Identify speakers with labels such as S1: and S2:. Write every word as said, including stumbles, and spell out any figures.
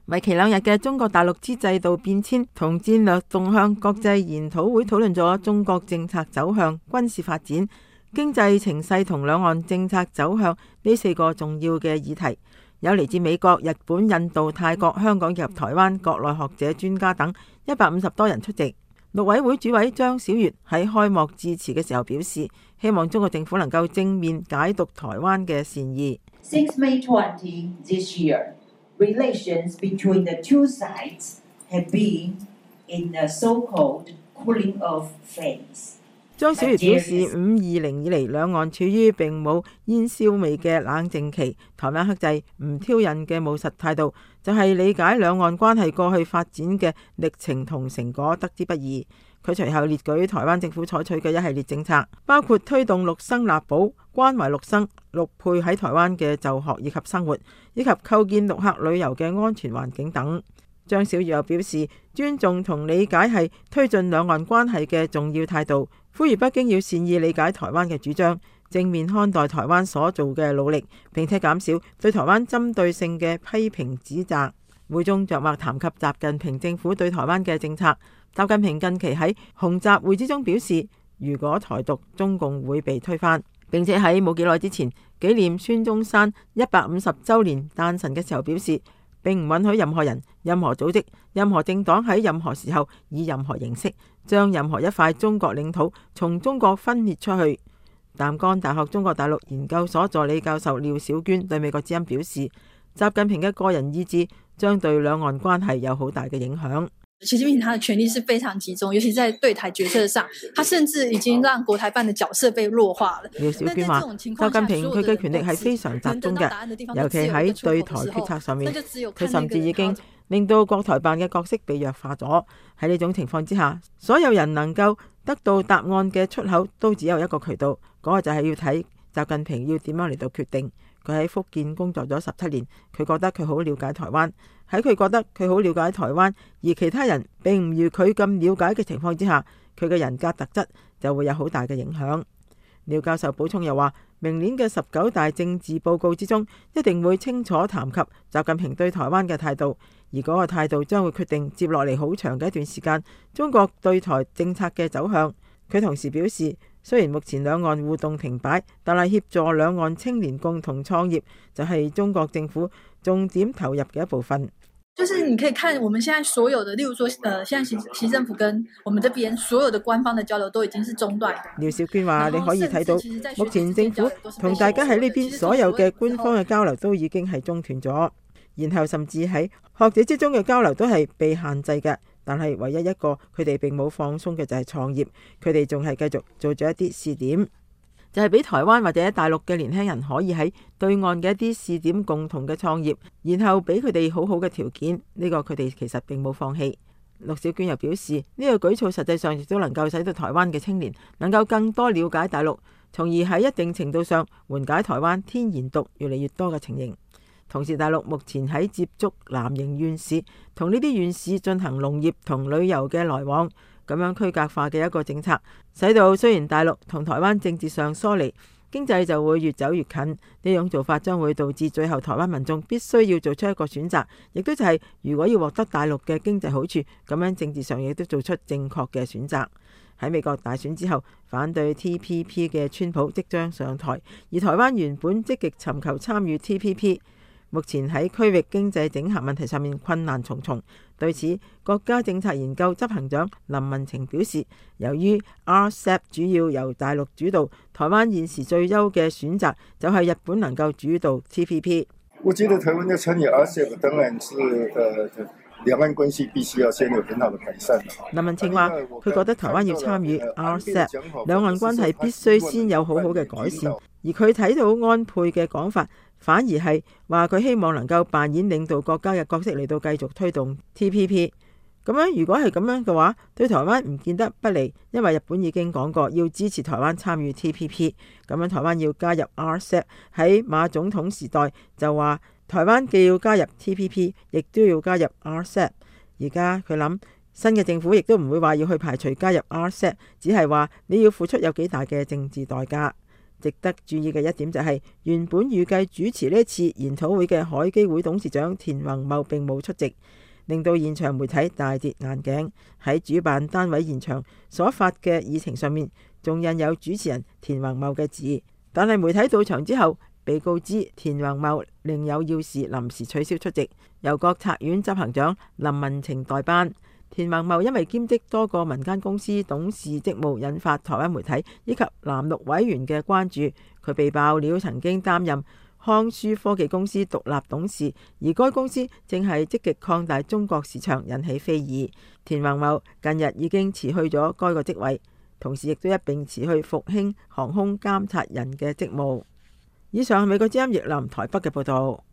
S1: 為期兩日嘅中國大陸之制度變遷同戰略動向國際研討會討論咗中國政策走向、軍事發展、經濟情勢同兩岸政策走向呢四個重要嘅議題。有嚟自美國、日本、印度、泰國、香港及台灣國內學者、專家等一百五十多人出席。陸委會主委張曉月喺開幕致辭嘅時候表示，希望中國政府能夠正面解讀台灣嘅善意。
S2: Since May twentieth this year, relations between the two sides have been in a so-called cooling off phase.
S1: 張曉月表示，五二零以嚟兩岸處於並冇煙硝味嘅冷靜期，台灣克制、唔挑釁嘅務實態度，就係理解兩岸關係過去發展嘅歷程同成果，得之不易。佢隨後列舉台灣政府採取嘅一系列政策，包括推動陸生立保、關懷陸生、陸配喺台灣嘅就學以及生活，以及構建陸客旅遊嘅安全環境等。張曉月又表示，尊重同理解係推進兩岸關係嘅重要態度，呼籲北京要善意理解台灣嘅主張，正面看待台灣所做嘅努力，並且減少對台灣針對性嘅批評指責。會中着墨談及習近平政府對台灣嘅政策。習近平近期喺紅習會之中表示，如果台獨，中共會被推翻，並且喺冇幾耐之前紀念孫中山一百五十週年誕辰嘅時候表示，並唔允許任何人、任何組織、任何政黨喺任何時候以任何形式將任何一塊中國領土從中國分裂出去。淡江大學中國大陸研究所助理教授廖小娟對美國之音表示，習近平嘅個人意志將對兩岸關係有好大嘅影響。
S3: 習近平他的權力是非常集中，尤其在對台決策上，他甚至已經讓國台辦的角色被弱化了。
S1: 廖小娟話，習近平佢嘅權力係非常集中嘅，尤其喺對台決策上面，佢甚至已經令到國台辦嘅角色被弱化咗。喺呢種情況之下，所有人能夠得到答案嘅出口都只有一個渠道，嗰個就係要睇習近平要點樣嚟到決定。佢喺福建工作咗十七年，佢覺得佢好了解台灣。喺佢覺得佢好了解台灣，而其他人並唔如佢咁了解嘅情況之下，佢嘅人格特質就會有好大嘅影響。廖教授補充又話，明年嘅十九大政治報告之中，一定會清楚談及習近平對台灣嘅態度，而嗰個態度將會決定接落嚟好長嘅一段時間中國對台政策嘅走向。佢同時表示，雖然目前兩岸互動停擺，但係協助兩岸青年共同創業就係中國政府重點投入嘅一部分。
S3: 就是你可以看我們現在所有的，例如說，呃，現在習習政府跟我們這邊所有的官方的交流都已經是中斷。
S1: 廖小娟話，你可以睇到目前政府同大家喺呢邊所有嘅官方嘅交流都已經係中斷咗，然後甚至喺學者之中嘅交流都係被限制嘅。但係唯一一個佢哋並冇放鬆嘅就係創業，佢哋仲係繼續做咗一啲試點，就係俾台灣或者大陸嘅年輕人可以喺對岸嘅一啲試點共同嘅創業，然後俾佢哋好好嘅條件。呢個佢哋其實並冇放棄。陸小娟又表示，呢個舉措實際上亦都能夠使到台灣嘅青年能夠更多了解大陸，從而喺一定程度上緩解台灣天然獨越嚟越多嘅情形。同時，大陸目前喺接觸藍營縣市，同呢啲縣市進行農業同旅遊嘅來往，咁樣區隔化嘅一個政策，使到雖然大陸同台灣政治上疏離，經濟就會越走越近。呢種做法將會導致最後台灣民眾必須要做出一個選擇，亦都就係如果要獲得大陸嘅經濟好處，咁樣政治上亦都做出正確嘅選擇。喺美國大選之後，反對 T P P 嘅川普即將上台，而台灣原本積極尋求參與 T P P。目前喺區域經濟整合問題上面困難重重，對此國家政策研究執行長林文晴表示，由於 R C E P 主要由大陸主導，台灣現時最優嘅選擇就係日本能夠主導 T P P。
S4: 我覺得台灣要參與 R C E P 當然是呃兩岸關係必須要先有很好的改善。
S1: 林文晴話，佢覺得台灣要參與 R C E P， 兩岸關係必須先有好好嘅改善，而佢睇到安倍嘅講法，反而係話佢希望能夠扮演領導國家嘅角色嚟到繼續推動 T P P。咁樣如果係咁樣嘅話，對台灣唔見得不利，因為日本已經講過要支持台灣參與 T P P。咁樣台灣要加入 R C E P， 喺馬總統時代就話台灣既要加入 T P P， 亦都要加入 R C E P。而家佢諗新嘅政府亦都唔會話要去排除加入 R C E P， 只係話你要付出有幾大嘅政治代價。 值得注意嘅一點就係，原本預計主持呢次研討會嘅海基會董事長田宏茂並冇出席，令到現場媒體大跌眼鏡。喺主辦單位現場所發嘅議程上面，仲印有主持人田宏茂嘅字，但係媒體到場之後，被告知田宏茂另有要事，臨時取消出席，由國策院執行長林文晴代班。田宏茂因為兼職多個民間公司董事職務，引發台灣媒體以及藍綠委員嘅關注。佢被爆料曾經擔任康舒科技公司獨立董事，而該公司正係積極擴大中國市場，引起非議。田宏茂近日已經辭去咗該個職位，同時亦都一併辭去復興航空監察人嘅職務。以上係美國之音譯林台北嘅報道。